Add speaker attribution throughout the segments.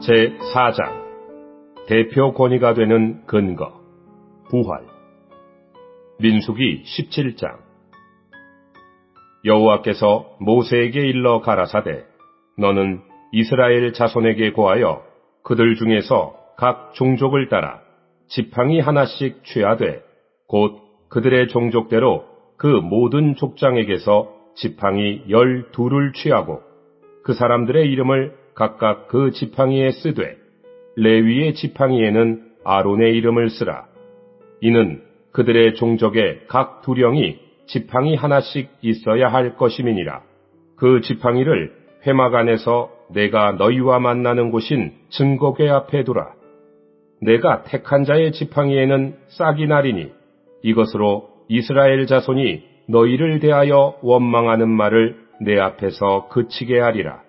Speaker 1: 제4장 대표 권위가 되는 근거 부활 민수기 17장 여호와께서 모세에게 일러 가라사대 너는 이스라엘 자손에게 고하여 그들 중에서 각 종족을 따라 지팡이 하나씩 취하되 곧 그들의 종족대로 그 모든 족장에게서 지팡이 12를 취하고 그 사람들의 이름을 각각 그 지팡이에 쓰되 레위의 지팡이에는 아론의 이름을 쓰라. 이는 그들의 종족의 각 두령이 지팡이 하나씩 있어야 할 것임이니라. 그 지팡이를 회막 안에서 내가 너희와 만나는 곳인 증거궤 앞에 두라. 내가 택한 자의 지팡이에는 싹이 나리니 이것으로 이스라엘 자손이 너희를 대하여 원망하는 말을 내 앞에서 그치게 하리라.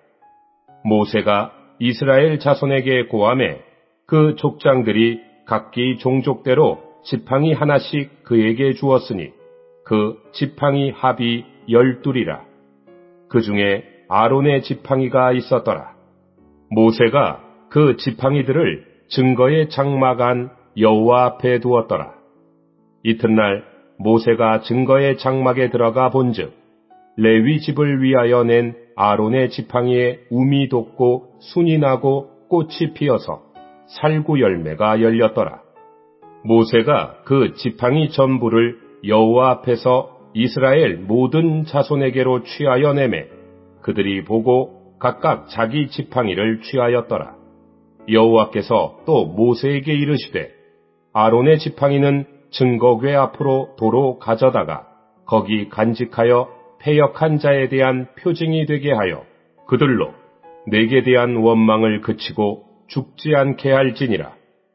Speaker 1: 모세가 이스라엘 자손에게 고하매 그 족장들이 각기 종족대로 지팡이 하나씩 그에게 주었으니 그 지팡이 합이 12이라. 그 중에 아론의 지팡이가 있었더라. 모세가 그 지팡이들을 증거의 장막 안 여호와 앞에 두었더라. 이튿날 모세가 증거의 장막에 들어가 본즉 레위 집을 위하여 낸 아론의 지팡이에 움이 돋고 순이 나고 꽃이 피어서 살구 열매가 열렸더라. 모세가 그 지팡이 전부를 여호와 앞에서 이스라엘 모든 자손에게로 취하여 내매 그들이 보고 각각 자기 지팡이를 취하였더라. 여호와께서 또 모세에게 이르시되 아론의 지팡이는 증거궤 앞으로 도로 가져다가 거기 간직하여 패역한 자에 대한 표징이 되게 하여 그들로 내게 대한 원망을 그치고 죽지 않게 할지니라.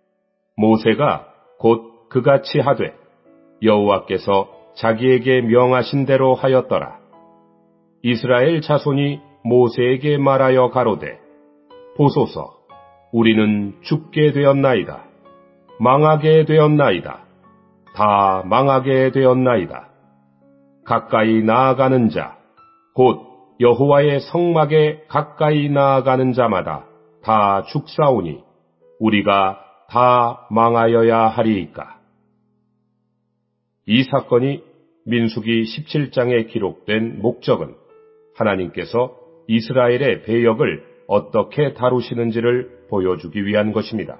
Speaker 1: 모세가 곧 그같이 하되 여호와께서 자기에게 명하신 대로 하였더라. 이스라엘 자손이 모세에게 말하여 가로되 보소서 우리는 죽게 되었나이다. 망하게 되었나이다. 다 망하게 되었나이다. 가까이 나아가는 자, 곧 여호와의 성막에 가까이 나아가는 자마다 다 죽사오니 우리가 다 망하여야 하리이까. 이 사건이 민수기 17장에 기록된 목적은 하나님께서 이스라엘의 배역을 어떻게 다루시는지를 보여주기 위한 것입니다.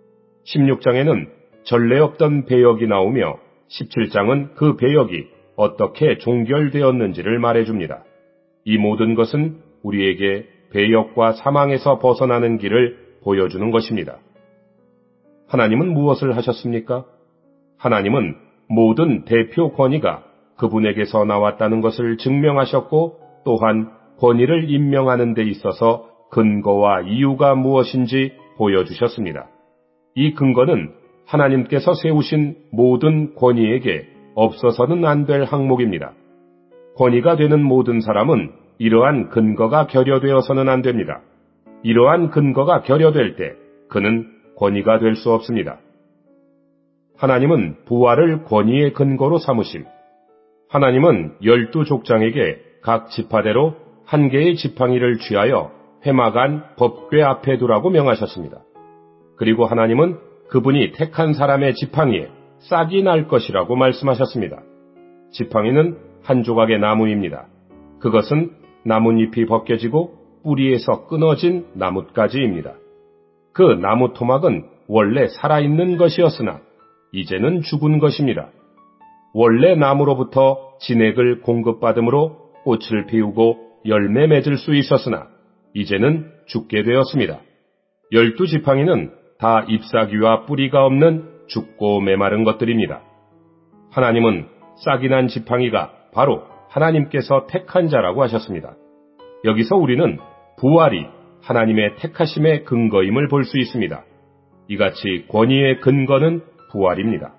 Speaker 1: 16장에는 전례 없던 배역이 나오며 17장은 그 배역이 어떻게 종결되었는지를 말해줍니다. 이 모든 것은 우리에게 배역과 사망에서 벗어나는 길을 보여주는 것입니다. 하나님은 무엇을 하셨습니까? 하나님은 모든 대표 권위가 그분에게서 나왔다는 것을 증명하셨고 또한 권위를 임명하는 데 있어서 근거와 이유가 무엇인지 보여주셨습니다. 이 근거는 하나님께서 세우신 모든 권위에게 없어서는 안 될 항목입니다. 권위가 되는 모든 사람은 이러한 근거가 결여되어서는 안 됩니다. 이러한 근거가 결여될 때 그는 권위가 될 수 없습니다. 하나님은 부활을 권위의 근거로 삼으심. 하나님은 12족장에게 각 지파대로 한 개의 지팡이를 취하여 회막 안 법궤 앞에 두라고 명하셨습니다. 그리고 하나님은 그분이 택한 사람의 지팡이에 싹이 날 것이라고 말씀하셨습니다. 지팡이는 한 조각의 나무입니다. 그것은 나뭇잎이 벗겨지고 뿌리에서 끊어진 나뭇가지입니다. 그 나무 토막은 원래 살아있는 것이었으나 이제는 죽은 것입니다. 원래 나무로부터 진액을 공급받음으로 꽃을 피우고 열매 맺을 수 있었으나 이제는 죽게 되었습니다. 12지팡이는 다 잎사귀와 뿌리가 없는 죽고 메마른 것들입니다. 하나님은 싹이 난 지팡이가 바로 하나님께서 택한 자라고 하셨습니다. 여기서 우리는 부활이 하나님의 택하심의 근거임을 볼 수 있습니다. 이같이 권위의 근거는 부활입니다.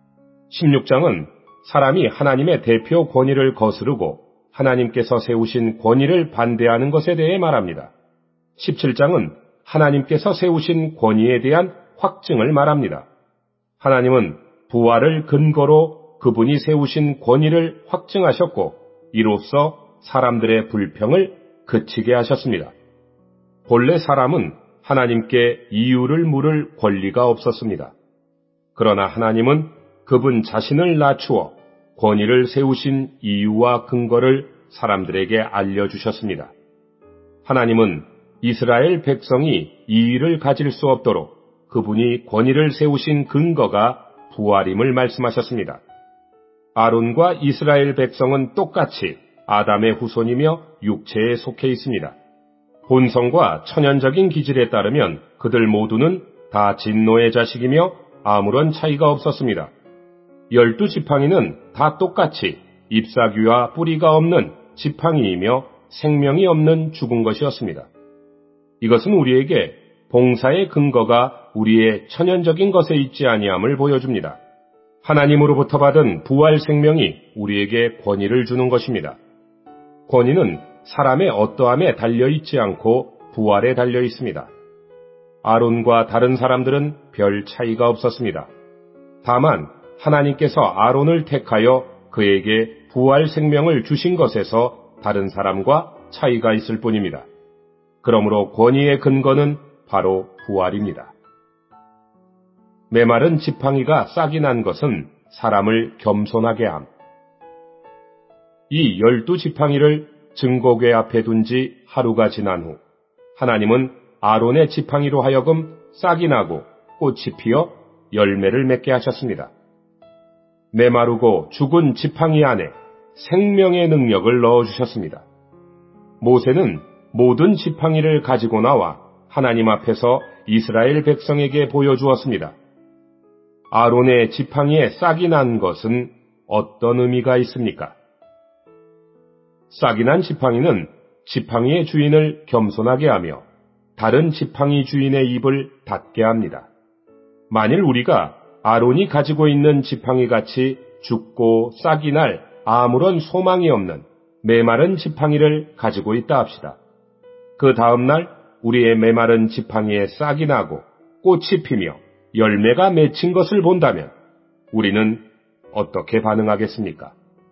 Speaker 1: 16장은 사람이 하나님의 대표 권위를 거스르고 하나님께서 세우신 권위를 반대하는 것에 대해 말합니다. 17장은 하나님께서 세우신 권위에 대한 확증을 말합니다. 하나님은 부활을 근거로 그분이 세우신 권위를 확증하셨고 이로써 사람들의 불평을 그치게 하셨습니다. 본래 사람은 하나님께 이유를 물을 권리가 없었습니다. 그러나 하나님은 그분 자신을 낮추어 권위를 세우신 이유와 근거를 사람들에게 알려주셨습니다. 하나님은 이스라엘 백성이 이의를 가질 수 없도록 그분이 권위를 세우신 근거가 부활임을 말씀하셨습니다. 아론과 이스라엘 백성은 똑같이 아담의 후손이며 육체에 속해 있습니다. 본성과 천연적인 기질에 따르면 그들 모두는 다 진노의 자식이며 아무런 차이가 없었습니다. 12지팡이는 다 똑같이 잎사귀와 뿌리가 없는 지팡이이며 생명이 없는 죽은 것이었습니다. 이것은 우리에게 봉사의 근거가 우리의 천연적인 것에 있지 아니함을 보여줍니다. 하나님으로부터 받은 부활 생명이 우리에게 권위를 주는 것입니다. 권위는 사람의 어떠함에 달려있지 않고 부활에 달려 있습니다. 아론과 다른 사람들은 별 차이가 없었습니다. 다만 하나님께서 아론을 택하여 그에게 부활 생명을 주신 것에서 다른 사람과 차이가 있을 뿐입니다. 그러므로 권위의 근거는 바로 부활입니다. 메마른 지팡이가 싹이 난 것은 사람을 겸손하게 함. 이 12지팡이를 증거궤 앞에 둔 지 하루가 지난 후 하나님은 아론의 지팡이로 하여금 싹이 나고 꽃이 피어 열매를 맺게 하셨습니다. 메마르고 죽은 지팡이 안에 생명의 능력을 넣어주셨습니다. 모세는 모든 지팡이를 가지고 나와 하나님 앞에서 이스라엘 백성에게 보여주었습니다. 아론의 지팡이에 싹이 난 것은 어떤 의미가 있습니까? 싹이 난 지팡이는 지팡이의 주인을 겸손하게 하며 다른 지팡이 주인의 입을 닫게 합니다. 만일 우리가 아론이 가지고 있는 지팡이같이 죽고 싹이 날 아무런 소망이 없는 메마른 지팡이를 가지고 있다 합시다. 그 다음 날 우리의 메마른 지팡이에 싹이 나고 꽃이 피며 열매가 맺힌 것을 본다면 우리는 어떻게 반응하겠습니까?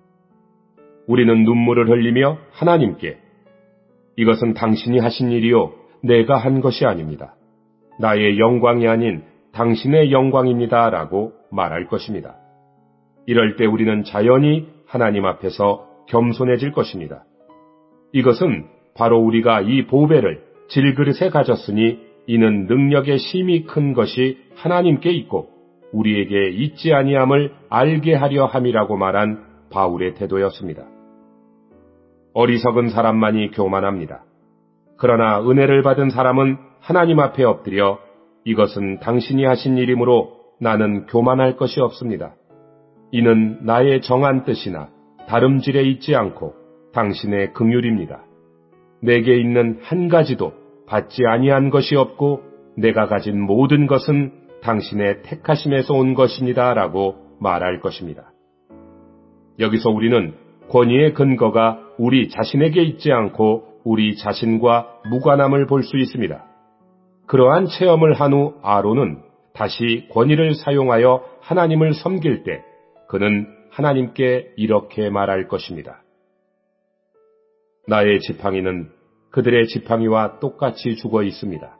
Speaker 1: 우리는 눈물을 흘리며 하나님께 이것은 당신이 하신 일이요 내가 한 것이 아닙니다. 나의 영광이 아닌 당신의 영광입니다 라고 말할 것입니다. 이럴 때 우리는 자연히 하나님 앞에서 겸손해질 것입니다. 이것은 바로 우리가 이 보배를 질그릇에 가졌으니 이는 능력의 심히 큰 것이 하나님께 있고 우리에게 있지 아니함을 알게 하려 함이라고 말한 바울의 태도였습니다. 어리석은 사람만이 교만합니다. 그러나 은혜를 받은 사람은 하나님 앞에 엎드려 이것은 당신이 하신 일이므로 나는 교만할 것이 없습니다. 이는 나의 정한 뜻이나 다름질에 있지 않고 당신의 긍휼입니다. 내게 있는 한 가지도 받지 아니한 것이 없고 내가 가진 모든 것은 당신의 택하심에서 온 것입니다 라고 말할 것입니다. 여기서 우리는 권위의 근거가 우리 자신에게 있지 않고 우리 자신과 무관함을 볼 수 있습니다. 그러한 체험을 한 후 아론은 다시 권위를 사용하여 하나님을 섬길 때 그는 하나님께 이렇게 말할 것입니다. 나의 지팡이는 그들의 지팡이와 똑같이 죽어 있습니다.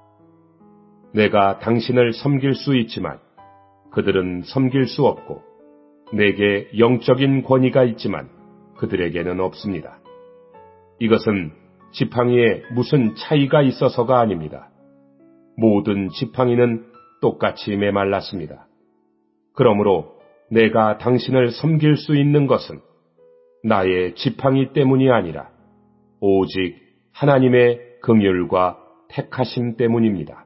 Speaker 1: 내가 당신을 섬길 수 있지만 그들은 섬길 수 없고 내게 영적인 권위가 있지만 그들에게는 없습니다. 이것은 지팡이에 무슨 차이가 있어서가 아닙니다. 모든 지팡이는 똑같이 메말랐습니다. 그러므로 내가 당신을 섬길 수 있는 것은 나의 지팡이 때문이 아니라 오직 하나님의 긍휼과 택하심 때문입니다.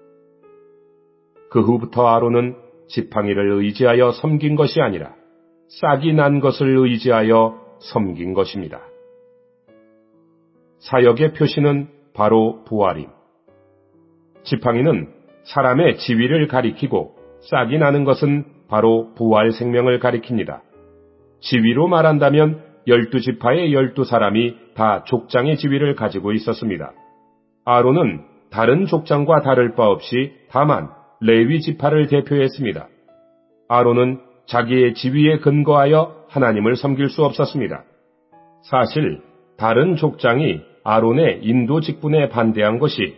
Speaker 1: 그 후부터 아론은 지팡이를 의지하여 섬긴 것이 아니라 싹이 난 것을 의지하여 섬긴 것입니다. 사역의 표시는 바로 부활임. 지팡이는 사람의 지위를 가리키고 싹이 나는 것은 바로 부활 생명을 가리킵니다. 지위로 말한다면 12지파의 12사람이 다 족장의 지위를 가지고 있었습니다. 아론은 다른 족장과 다를 바 없이 다만 레위 지파를 대표했습니다. 아론은 자기의 지위에 근거하여 하나님을 섬길 수 없었습니다. 사실 다른 족장이 아론의 인도 직분에 반대한 것이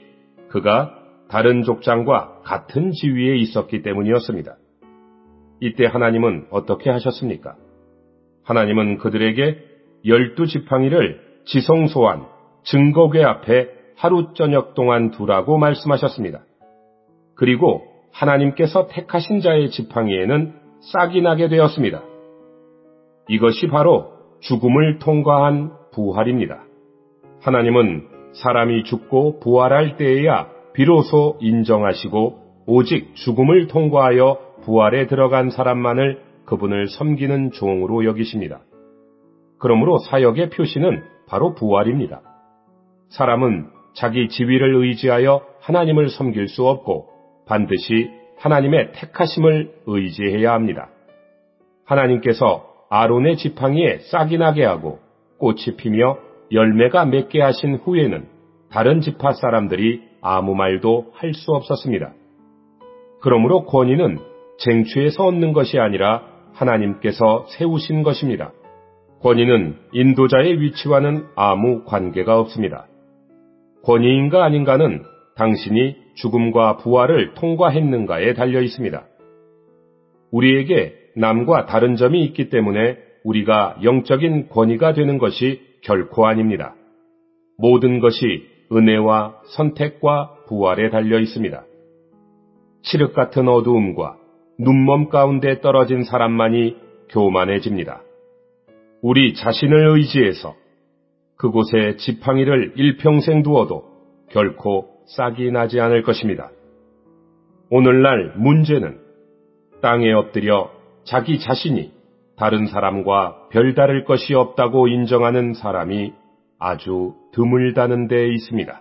Speaker 1: 그가 다른 족장과 같은 지위에 있었기 때문이었습니다. 이때 하나님은 어떻게 하셨습니까? 하나님은 그들에게 12지팡이를 지성소환 증거궤 앞에 하루 저녁 동안 두라고 말씀하셨습니다. 그리고 하나님께서 택하신 자의 지팡이에는 싹이 나게 되었습니다. 이것이 바로 죽음을 통과한 부활입니다. 하나님은 사람이 죽고 부활할 때에야 비로소 인정하시고 오직 죽음을 통과하여 부활에 들어간 사람만을 그분을 섬기는 종으로 여기십니다. 그러므로 사역의 표시는 바로 부활입니다. 사람은 자기 지위를 의지하여 하나님을 섬길 수 없고 반드시 하나님의 택하심을 의지해야 합니다. 하나님께서 아론의 지팡이에 싹이 나게 하고 꽃이 피며 열매가 맺게 하신 후에는 다른 지파 사람들이 아무 말도 할 수 없었습니다. 그러므로 권위는 쟁취에서 얻는 것이 아니라 하나님께서 세우신 것입니다. 권위는 인도자의 위치와는 아무 관계가 없습니다. 권위인가 아닌가는 당신이 죽음과 부활을 통과했는가에 달려 있습니다. 우리에게 남과 다른 점이 있기 때문에 우리가 영적인 권위가 되는 것이 결코 아닙니다. 모든 것이 은혜와 선택과 부활에 달려 있습니다. 칠흑 같은 어두움과 눈먼 가운데 떨어진 사람만이 교만해집니다. 우리 자신을 의지해서 그곳에 지팡이를 일평생 두어도 결코 싹이 나지 않을 것입니다. 오늘날 문제는 땅에 엎드려 자기 자신이 다른 사람과 별다를 것이 없다고 인정하는 사람이 아주 드물다는 데에 있습니다.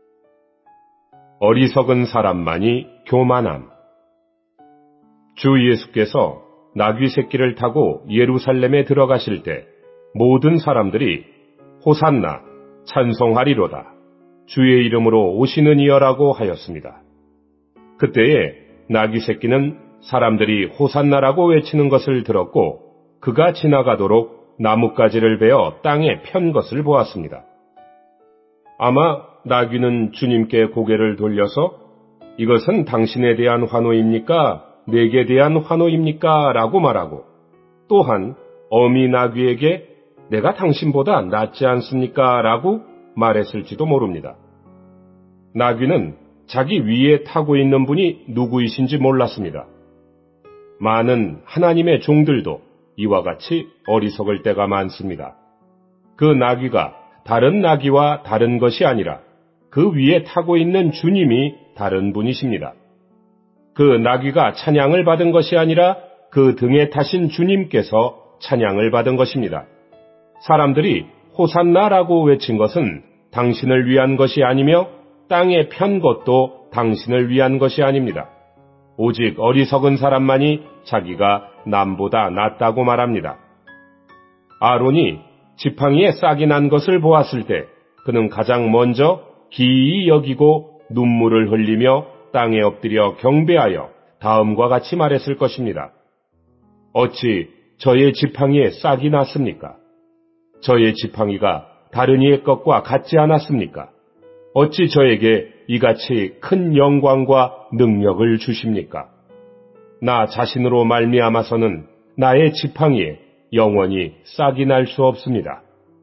Speaker 1: 어리석은 사람만이 교만함. 주 예수께서 나귀 새끼를 타고 예루살렘에 들어가실 때 모든 사람들이 호산나 찬송하리로다. 주의 이름으로 오시는 이여라고 하였습니다. 그때에 나귀 새끼는 사람들이 호산나라고 외치는 것을 들었고 그가 지나가도록 나뭇가지를 베어 땅에 편 것을 보았습니다. 아마 나귀는 주님께 고개를 돌려서 이것은 당신에 대한 환호입니까? 내게 대한 환호입니까? 라고 말하고 또한 어미 나귀에게 내가 당신보다 낫지 않습니까? 라고 말했을지도 모릅니다. 나귀는 자기 위에 타고 있는 분이 누구이신지 몰랐습니다. 많은 하나님의 종들도 이와 같이 어리석을 때가 많습니다. 그 나귀가 다른 나귀와 다른 것이 아니라 그 위에 타고 있는 주님이 다른 분이십니다. 그 나귀가 찬양을 받은 것이 아니라 그 등에 타신 주님께서 찬양을 받은 것입니다. 사람들이 호산나라고 외친 것은 당신을 위한 것이 아니며 땅에 편 것도 당신을 위한 것이 아닙니다. 오직 어리석은 사람만이 자기가 남보다 낫다고 말합니다. 아론이 지팡이에 싹이 난 것을 보았을 때 그는 가장 먼저 기이히 여기고 눈물을 흘리며 땅에 엎드려 경배하여 다음과 같이 말했을 것입니다. 어찌 저의 지팡이에 싹이 났습니까? 저의 지팡이가 다른 이의 것과 같지 않았습니까? 어찌 저에게 이같이 큰 영광과 능력을 주십니까? 나 자신으로 말미암아서는 나의 지팡이에 영원히 싹이 날 수 없습니다.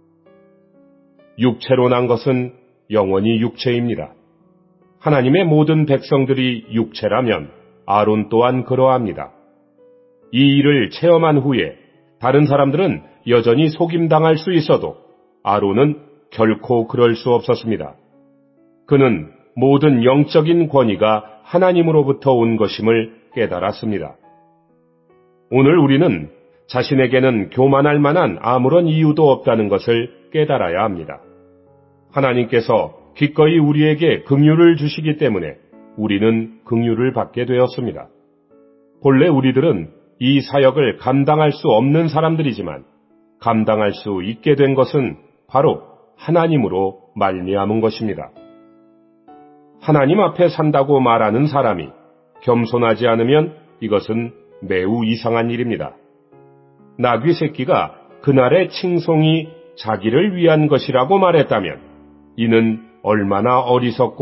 Speaker 1: 육체로 난 것은 영원히 육체입니다. 하나님의 모든 백성들이 육체라면 아론 또한 그러합니다. 이 일을 체험한 후에 다른 사람들은 여전히 속임당할 수 있어도 아론은 결코 그럴 수 없었습니다. 그는 모든 영적인 권위가 하나님으로부터 온 것임을 깨달았습니다. 오늘 우리는 자신에게는 교만할 만한 아무런 이유도 없다는 것을 깨달아야 합니다. 하나님께서 기꺼이 우리에게 긍휼을 주시기 때문에 우리는 긍휼을 받게 되었습니다. 본래 우리들은 이 사역을 감당할 수 없는 사람들이지만 감당할 수 있게 된 것은 바로 하나님으로 말미암은 것입니다. 하나님 앞에 산다고 말하는 사람이 겸손하지 않으면 이것은 매우 이상한 일입니다. 나귀 새끼가 그날의 칭송이 자기를 위한 것이라고 말했다면 이는 얼마나 어리석고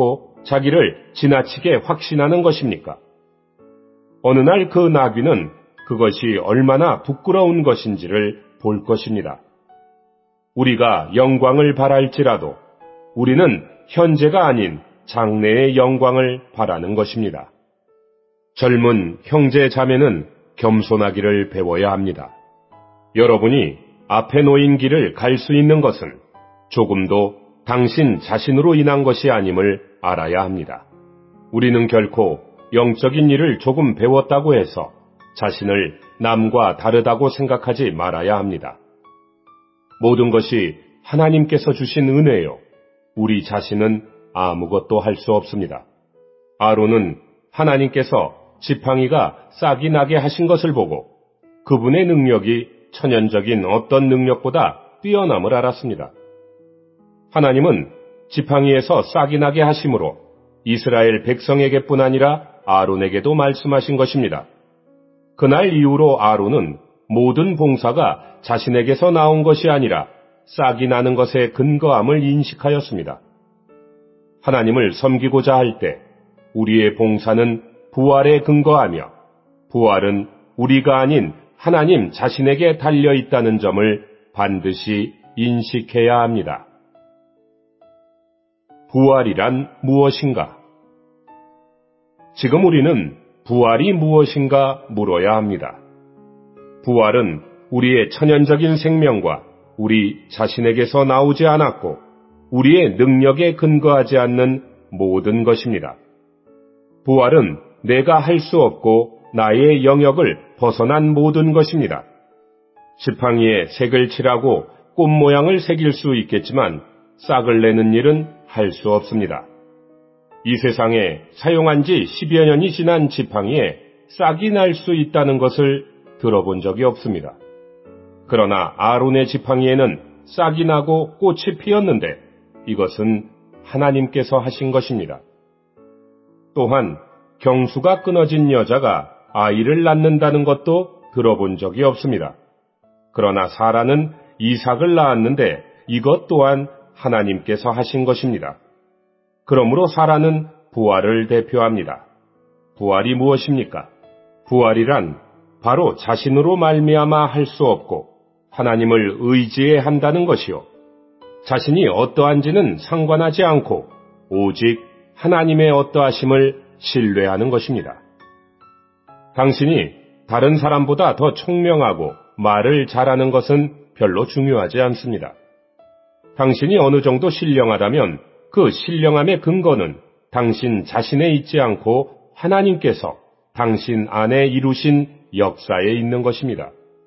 Speaker 1: 자기를 지나치게 확신하는 것입니까? 어느 날 그 나귀는 그것이 얼마나 부끄러운 것인지를 볼 것입니다. 우리가 영광을 바랄지라도 우리는 현재가 아닌 장래의 영광을 바라는 것입니다. 젊은 형제 자매는 겸손하기를 배워야 합니다. 여러분이 앞에 놓인 길을 갈 수 있는 것은 조금도 당신 자신으로 인한 것이 아님을 알아야 합니다. 우리는 결코 영적인 일을 조금 배웠다고 해서 자신을 남과 다르다고 생각하지 말아야 합니다. 모든 것이 하나님께서 주신 은혜요. 우리 자신은 아무것도 할 수 없습니다. 아론은 하나님께서 지팡이가 싹이 나게 하신 것을 보고 그분의 능력이 천연적인 어떤 능력보다 뛰어남을 알았습니다. 하나님은 지팡이에서 싹이 나게 하심으로 이스라엘 백성에게뿐 아니라 아론에게도 말씀하신 것입니다. 그날 이후로 아론은 모든 봉사가 자신에게서 나온 것이 아니라 싹이 나는 것에 근거함을 인식하였습니다. 하나님을 섬기고자 할 때 우리의 봉사는 부활에 근거하며 부활은 우리가 아닌 하나님 자신에게 달려 있다는 점을 반드시 인식해야 합니다. 부활이란 무엇인가? 지금 우리는 부활이 무엇인가 물어야 합니다. 부활은 우리의 천연적인 생명과 우리 자신에게서 나오지 않았고 우리의 능력에 근거하지 않는 모든 것입니다. 부활은 내가 할 수 없고 나의 영역을 벗어난 모든 것입니다. 지팡이에 색을 칠하고 꽃 모양을 새길 수 있겠지만 싹을 내는 일은 할 수 없습니다. 이 세상에 사용한 지 10여 년이 지난 지팡이에 싹이 날 수 있다는 것을 들어본 적이 없습니다. 그러나 아론의 지팡이에는 싹이 나고 꽃이 피었는데 이것은 하나님께서 하신 것입니다. 또한 경수가 끊어진 여자가 아이를 낳는다는 것도 들어본 적이 없습니다. 그러나 사라는 이삭을 낳았는데 이것 또한 하나님께서 하신 것입니다. 그러므로 사라는 부활을 대표합니다. 부활이 무엇입니까? 부활이란 바로 자신으로 말미암아 할 수 없고 하나님을 의지해야 한다는 것이요. 자신이 어떠한지는 상관하지 않고 오직 하나님의 어떠하심을 신뢰하는 것입니다. 당신이 다른 사람보다 더 총명하고 말을 잘하는 것은 별로 중요하지 않습니다. 당신이 어느 정도 신령하다면 그 신령함의 근거는 당신 자신에 있지 않고 하나님께서 당신 안에 이루신 역사에 있는 것입니다.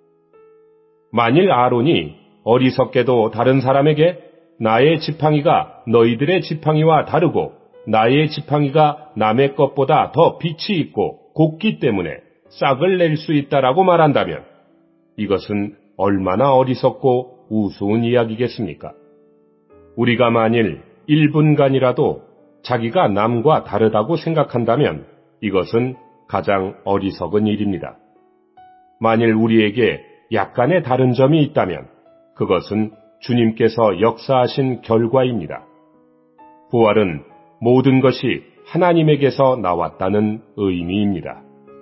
Speaker 1: 만일 아론이 어리석게도 다른 사람에게 나의 지팡이가 너희들의 지팡이와 다르고 나의 지팡이가 남의 것보다 더 빛이 있고 곱기 때문에 싹을 낼 수 있다라고 말한다면 이것은 얼마나 어리석고 우스운 이야기겠습니까? 우리가 만일 1분간이라도 자기가 남과 다르다고 생각한다면 이것은 가장 어리석은 일입니다. 만일 우리에게 약간의 다른 점이 있다면 그것은 주님께서 역사하신 결과입니다. 부활은 모든 것이 하나님에게서 나왔다는 의미입니다.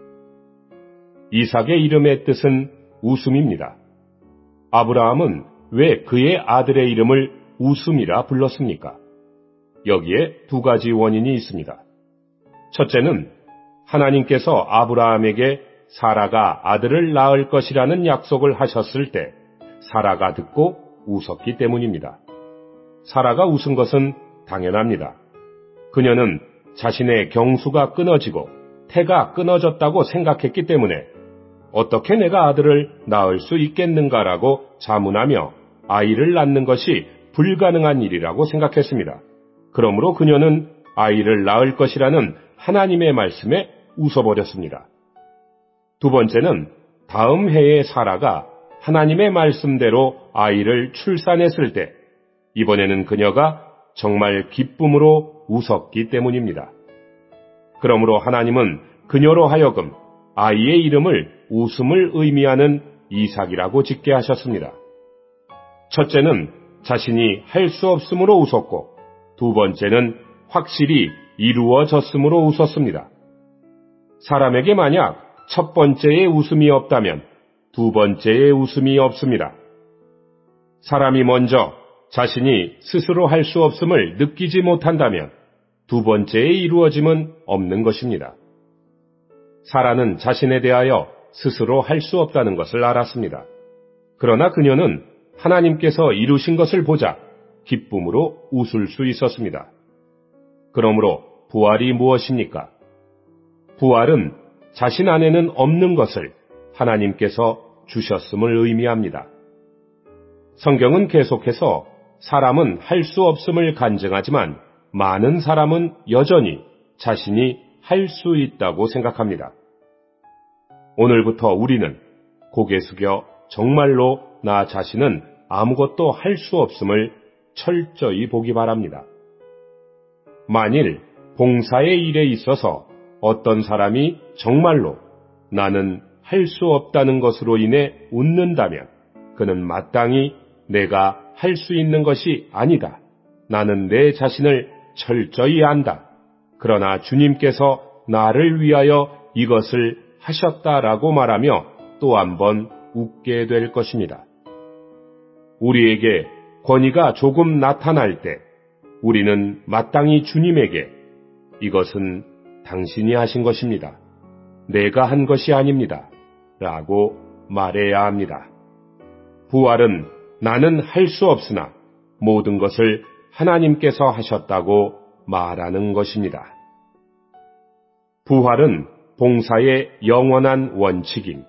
Speaker 1: 이삭의 이름의 뜻은 웃음입니다. 아브라함은 왜 그의 아들의 이름을 웃음이라 불렀습니까? 여기에 두 가지 원인이 있습니다. 첫째는 하나님께서 아브라함에게 사라가 아들을 낳을 것이라는 약속을 하셨을 때 사라가 듣고 웃었기 때문입니다. 사라가 웃은 것은 당연합니다. 그녀는 자신의 경수가 끊어지고 태가 끊어졌다고 생각했기 때문에 어떻게 내가 아들을 낳을 수 있겠는가라고 자문하며 아이를 낳는 것이 불가능한 일이라고 생각했습니다. 그러므로 그녀는 아이를 낳을 것이라는 하나님의 말씀에 웃어버렸습니다. 두 번째는 다음 해에 사라가 하나님의 말씀대로 아이를 출산했을 때 이번에는 그녀가 정말 기쁨으로 웃었기 때문입니다. 그러므로 하나님은 그녀로 하여금 아이의 이름을 웃음을 의미하는 이삭이라고 짓게 하셨습니다. 첫째는 자신이 할 수 없음으로 웃었고 두 번째는 확실히 이루어졌으므로 웃었습니다. 사람에게 만약 첫 번째의 웃음이 없다면 두 번째의 웃음이 없습니다. 사람이 먼저 자신이 스스로 할 수 없음을 느끼지 못한다면 두 번째의 이루어짐은 없는 것입니다. 사라는 자신에 대하여 스스로 할 수 없다는 것을 알았습니다. 그러나 그녀는 하나님께서 이루신 것을 보자 기쁨으로 웃을 수 있었습니다. 그러므로 부활이 무엇입니까? 부활은 자신 안에는 없는 것을 하나님께서 주셨음을 의미합니다. 성경은 계속해서 사람은 할 수 없음을 간증하지만 많은 사람은 여전히 자신이 할 수 있다고 생각합니다. 오늘부터 우리는 고개 숙여 정말로 나 자신은 아무것도 할 수 없음을 철저히 보기 바랍니다. 만일 봉사의 일에 있어서 어떤 사람이 정말로 나는 할 수 없다는 것으로 인해 웃는다면 그는 마땅히 내가 할 수 있는 것이 아니다. 나는 내 자신을 철저히 안다. 그러나 주님께서 나를 위하여 이것을 하셨다라고 말하며 또 한 번 웃게 될 것입니다. 우리에게 권위가 조금 나타날 때 우리는 마땅히 주님에게 이것은 당신이 하신 것입니다. 내가 한 것이 아닙니다. 라고 말해야 합니다. 부활은 나는 할 수 없으나 모든 것을 하나님께서 하셨다고 말하는 것입니다. 부활은 봉사의 영원한 원칙임.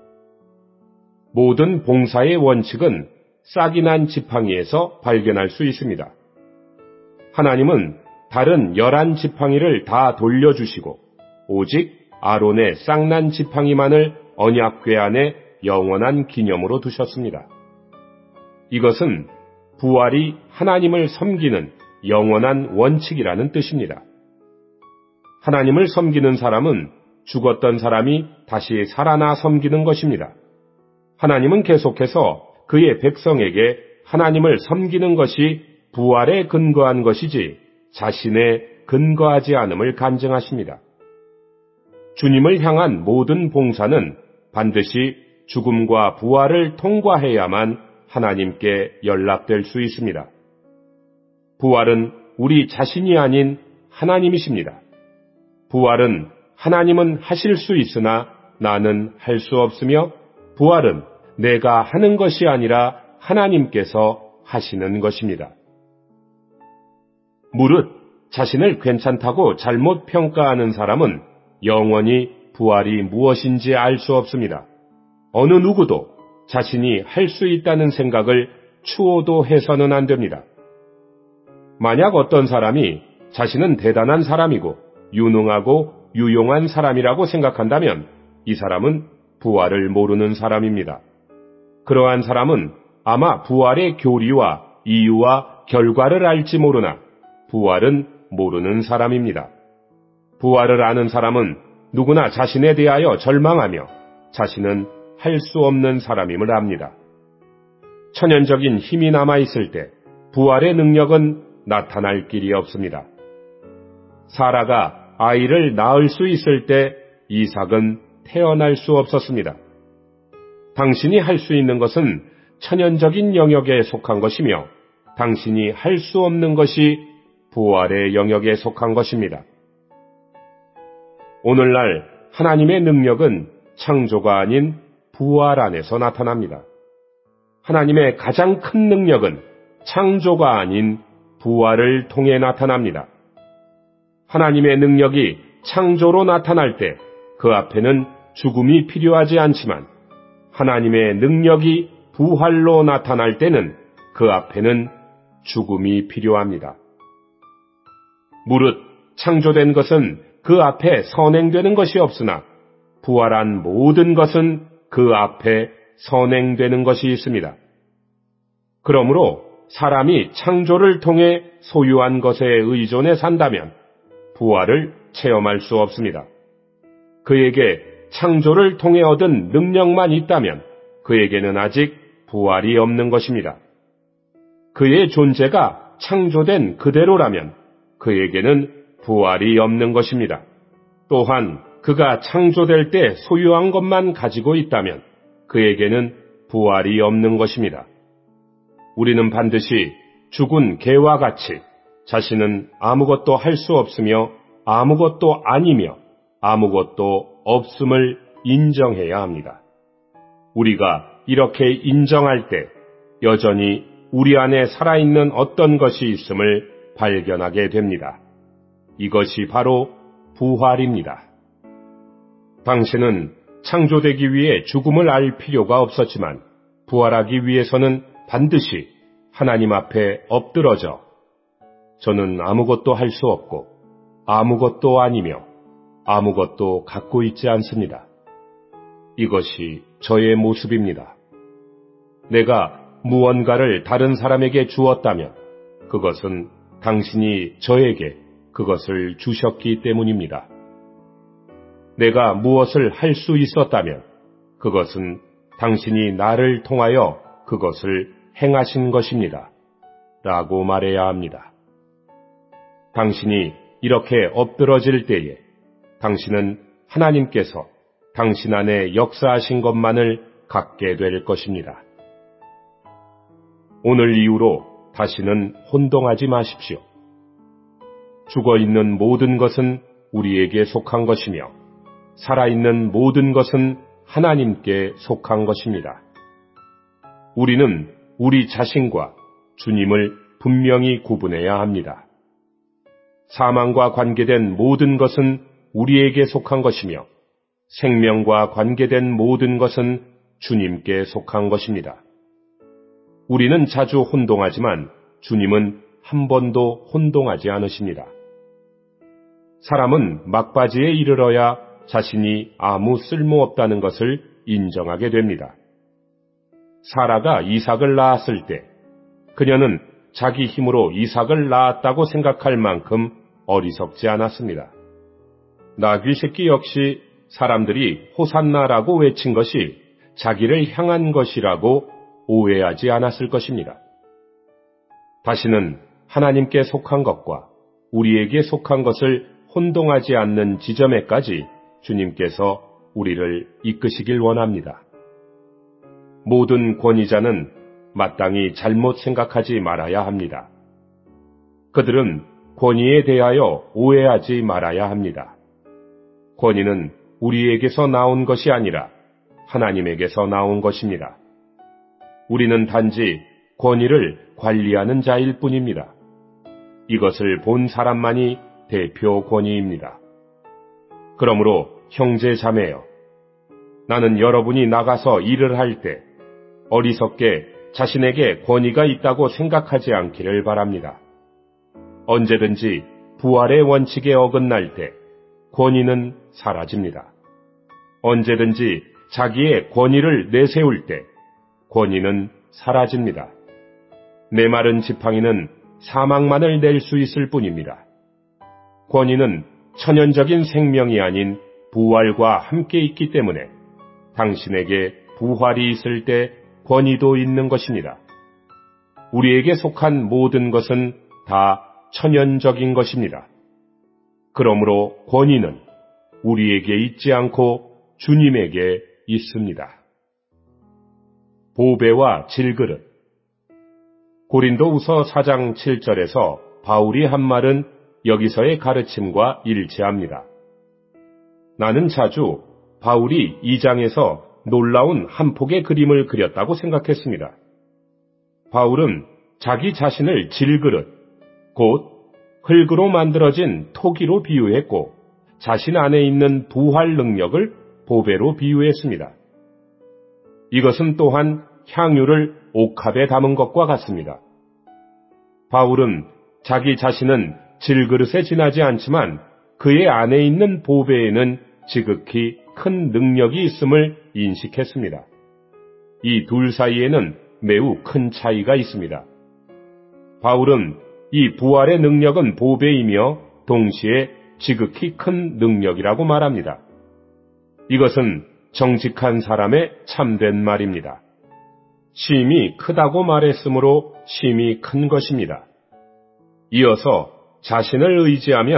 Speaker 1: 모든 봉사의 원칙은 싹이 난 지팡이에서 발견할 수 있습니다. 하나님은 다른 11지팡이를 다 돌려주시고 오직 아론의 싹난 지팡이만을 언약궤 안에 영원한 기념으로 두셨습니다. 이것은 부활이 하나님을 섬기는 영원한 원칙이라는 뜻입니다. 하나님을 섬기는 사람은 죽었던 사람이 다시 살아나 섬기는 것입니다. 하나님은 계속해서 그의 백성에게 하나님을 섬기는 것이 부활에 근거한 것이지 자신에 근거하지 않음을 간증하십니다. 주님을 향한 모든 봉사는 반드시 죽음과 부활을 통과해야만 하나님께 연락될 수 있습니다. 부활은 우리 자신이 아닌 하나님이십니다. 부활은 하나님은 하실 수 있으나 나는 할 수 없으며 부활은 내가 하는 것이 아니라 하나님께서 하시는 것입니다. 무릇 자신을 괜찮다고 잘못 평가하는 사람은 영원히 부활이 무엇인지 알 수 없습니다. 어느 누구도 자신이 할 수 있다는 생각을 추호도 해서는 안 됩니다. 만약 어떤 사람이 자신은 대단한 사람이고 유능하고 유용한 사람이라고 생각한다면 이 사람은 부활을 모르는 사람입니다. 그러한 사람은 아마 부활의 교리와 이유와 결과를 알지 모르나 부활은 모르는 사람입니다. 부활을 아는 사람은 누구나 자신에 대하여 절망하며 자신은 할 수 없는 사람임을 압니다. 천연적인 힘이 남아있을 때 부활의 능력은 나타날 길이 없습니다. 사라가 아이를 낳을 수 있을 때 이삭은 태어날 수 없었습니다. 당신이 할 수 있는 것은 천연적인 영역에 속한 것이며 당신이 할 수 없는 것이 부활의 영역에 속한 것입니다. 오늘날 하나님의 능력은 창조가 아닌 부활 안에서 나타납니다. 하나님의 가장 큰 능력은 창조가 아닌 부활을 통해 나타납니다. 하나님의 능력이 창조로 나타날 때 그 앞에는 죽음이 필요하지 않지만 하나님의 능력이 부활로 나타날 때는 그 앞에는 죽음이 필요합니다. 무릇 창조된 것은 그 앞에 선행되는 것이 없으나 부활한 모든 것은 그 앞에 선행되는 것이 있습니다. 그러므로 사람이 창조를 통해 소유한 것에 의존해 산다면 부활을 체험할 수 없습니다. 그에게 창조를 통해 얻은 능력만 있다면 그에게는 아직 부활이 없는 것입니다. 그의 존재가 창조된 그대로라면 그에게는 부활이 없는 것입니다. 또한 그가 창조될 때 소유한 것만 가지고 있다면 그에게는 부활이 없는 것입니다. 우리는 반드시 죽은 개와 같이 자신은 아무것도 할 수 없으며 아무것도 아니며 아무것도 없음을 인정해야 합니다. 우리가 이렇게 인정할 때 여전히 우리 안에 살아있는 어떤 것이 있음을 발견하게 됩니다. 이것이 바로 부활입니다. 당신은 창조되기 위해 죽음을 알 필요가 없었지만 부활하기 위해서는 반드시 하나님 앞에 엎드러져 저는 아무것도 할 수 없고 아무것도 아니며 아무것도 갖고 있지 않습니다. 이것이 저의 모습입니다. 내가 무언가를 다른 사람에게 주었다면 그것은 당신이 저에게 그것을 주셨기 때문입니다. 내가 무엇을 할 수 있었다면 그것은 당신이 나를 통하여 그것을 행하신 것입니다. 라고 말해야 합니다. 당신이 이렇게 엎드러질 때에 당신은 하나님께서 당신 안에 역사하신 것만을 갖게 될 것입니다. 오늘 이후로 다시는 혼동하지 마십시오. 죽어있는 모든 것은 우리에게 속한 것이며 살아있는 모든 것은 하나님께 속한 것입니다. 우리는 우리 자신과 주님을 분명히 구분해야 합니다. 사망과 관계된 모든 것은 우리에게 속한 것이며 생명과 관계된 모든 것은 주님께 속한 것입니다. 우리는 자주 혼동하지만 주님은 한 번도 혼동하지 않으십니다. 사람은 막바지에 이르러야 자신이 아무 쓸모없다는 것을 인정하게 됩니다. 사라가 이삭을 낳았을 때 그녀는 자기 힘으로 이삭을 낳았다고 생각할 만큼 어리석지 않았습니다. 나귀 새끼 역시 사람들이 호산나라고 외친 것이 자기를 향한 것이라고 오해하지 않았을 것입니다. 다시는 하나님께 속한 것과 우리에게 속한 것을 혼동하지 않는 지점에까지 주님께서 우리를 이끄시길 원합니다. 모든 권위자는 마땅히 잘못 생각하지 말아야 합니다. 그들은 권위에 대하여 오해하지 말아야 합니다. 권위는 우리에게서 나온 것이 아니라 하나님에게서 나온 것입니다. 우리는 단지 권위를 관리하는 자일 뿐입니다. 이것을 본 사람만이 대표 권위입니다. 그러므로 형제 자매여, 나는 여러분이 나가서 일을 할 때 어리석게 자신에게 권위가 있다고 생각하지 않기를 바랍니다. 언제든지 부활의 원칙에 어긋날 때 권위는 사라집니다. 언제든지 자기의 권위를 내세울 때 권위는 사라집니다. 메마른 지팡이는 사망만을 낼 수 있을 뿐입니다. 권위는 천연적인 생명이 아닌 부활과 함께 있기 때문에 당신에게 부활이 있을 때 권위도 있는 것입니다. 우리에게 속한 모든 것은 다 천연적인 것입니다. 그러므로 권위는 우리에게 있지 않고 주님에게 있습니다. 보배와 질그릇. 고린도후서 4장 7절에서 바울이 한 말은 여기서의 가르침과 일치합니다. 나는 자주 바울이 2장에서 놀라운 한 폭의 그림을 그렸다고 생각했습니다. 바울은 자기 자신을 질그릇, 곧 흙으로 만들어진 토기로 비유했고 자신 안에 있는 부활 능력을 보배로 비유했습니다. 이것은 또한 향유를 옥합에 담은 것과 같습니다. 바울은 자기 자신은 질그릇에 지나지 않지만 그의 안에 있는 보배에는 지극히 큰 능력이 있음을 인식했습니다. 이 둘 사이에는 매우 큰 차이가 있습니다. 바울은 이 부활의 능력은 보배이며 동시에 지극히 큰 능력이라고 말합니다. 이것은 정직한 사람의 참된 말입니다. 심이 크다고 말했으므로 심이 큰 것입니다. 이어서 자신을 의지하면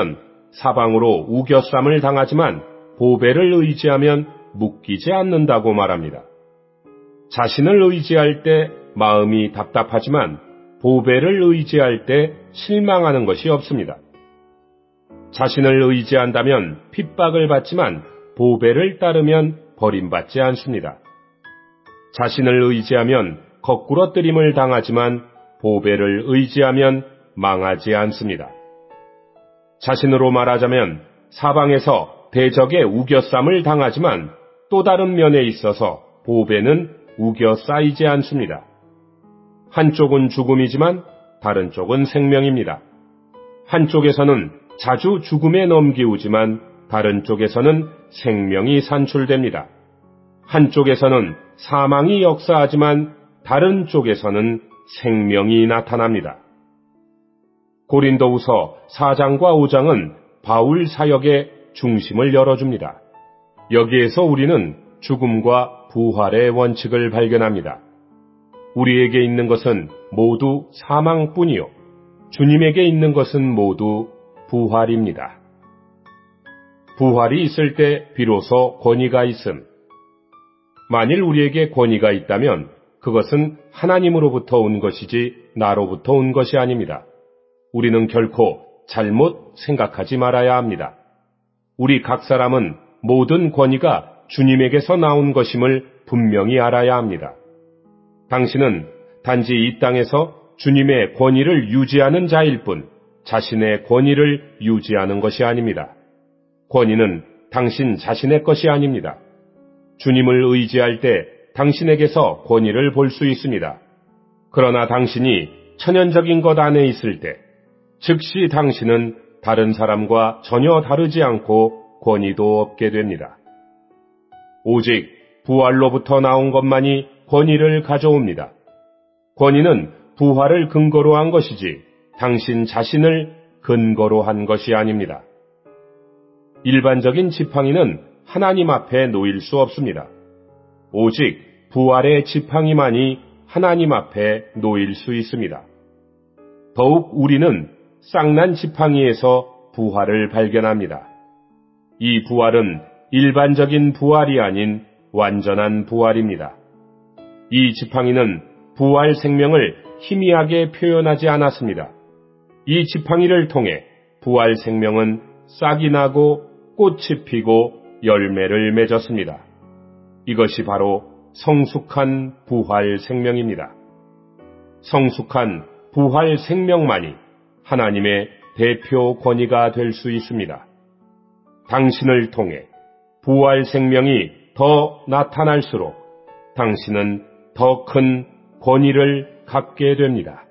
Speaker 1: 사방으로 우겨쌈을 당하지만 보배를 의지하면 묶이지 않는다고 말합니다. 자신을 의지할 때 마음이 답답하지만 보배를 의지할 때 실망하는 것이 없습니다. 자신을 의지한다면 핍박을 받지만 보배를 따르면 버림받지 않습니다. 자신을 의지하면 거꾸러뜨림을 당하지만 보배를 의지하면 망하지 않습니다. 자신으로 말하자면 사방에서 대적의 우겨쌈을 당하지만 또 다른 면에 있어서 보배는 우겨 쌓이지 않습니다. 한쪽은 죽음이지만 다른 쪽은 생명입니다. 한쪽에서는 자주 죽음에 넘기우지만 다른 쪽에서는 생명이 산출됩니다. 한쪽에서는 사망이 역사하지만 다른 쪽에서는 생명이 나타납니다. 고린도후서 4장과 5장은 바울 사역의 중심을 열어줍니다. 여기에서 우리는 죽음과 부활의 원칙을 발견합니다. 우리에게 있는 것은 모두 사망뿐이요 주님에게 있는 것은 모두 부활입니다. 부활이 있을 때 비로소 권위가 있음. 만일 우리에게 권위가 있다면 그것은 하나님으로부터 온 것이지 나로부터 온 것이 아닙니다. 우리는 결코 잘못 생각하지 말아야 합니다. 우리 각 사람은 모든 권위가 주님에게서 나온 것임을 분명히 알아야 합니다. 당신은 단지 이 땅에서 주님의 권위를 유지하는 자일 뿐 자신의 권위를 유지하는 것이 아닙니다. 권위는 당신 자신의 것이 아닙니다. 주님을 의지할 때 당신에게서 권위를 볼 수 있습니다. 그러나 당신이 천연적인 것 안에 있을 때 즉시 당신은 다른 사람과 전혀 다르지 않고 권위도 얻게 됩니다. 오직 부활로부터 나온 것만이 권위를 가져옵니다. 권위는 부활을 근거로 한 것이지 당신 자신을 근거로 한 것이 아닙니다. 일반적인 지팡이는 하나님 앞에 놓일 수 없습니다. 오직 부활의 지팡이만이 하나님 앞에 놓일 수 있습니다. 더욱 우리는 쌍난 지팡이에서 부활을 발견합니다. 이 부활은 일반적인 부활이 아닌 완전한 부활입니다. 이 지팡이는 부활 생명을 희미하게 표현하지 않았습니다. 이 지팡이를 통해 부활 생명은 싹이 나고 꽃이 피고 열매를 맺었습니다. 이것이 바로 성숙한 부활 생명입니다. 성숙한 부활 생명만이 하나님의 대표 권위가 될 수 있습니다. 당신을 통해 부활 생명이 더 나타날수록 당신은 더 큰 권위를 갖게 됩니다.